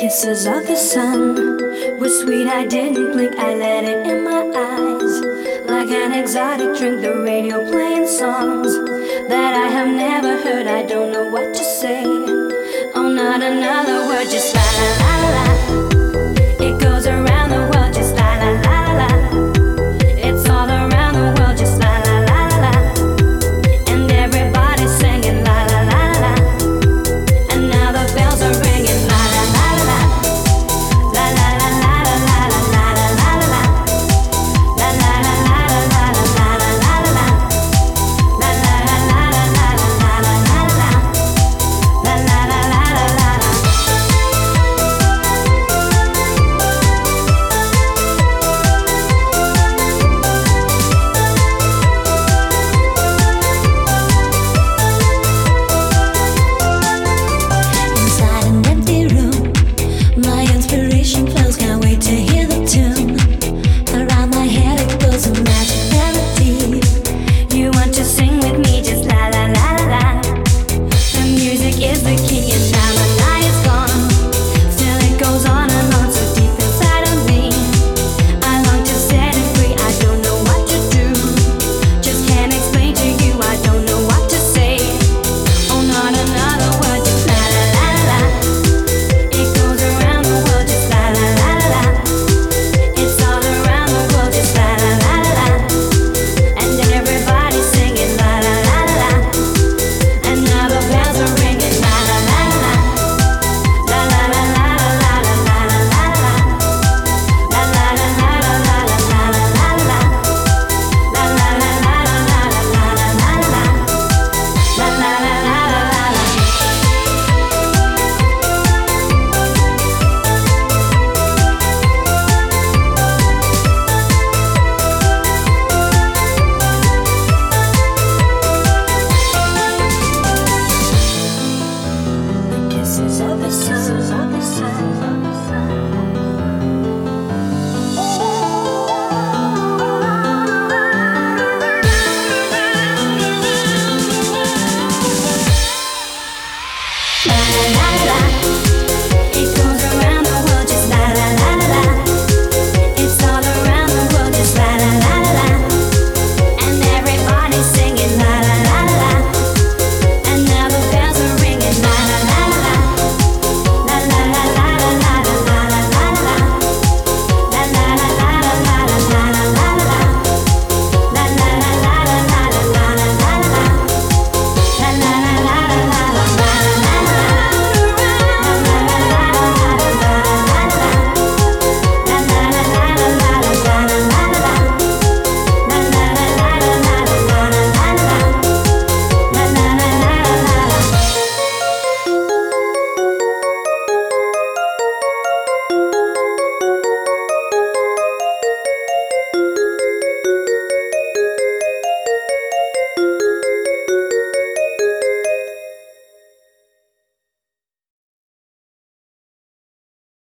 Kisses of the sun were sweet, I didn't blink, I let it in my eyes. Like an exotic drink, the radio playing songs that I have never heard, I don't know what to say. Oh, not another word, just la la la la.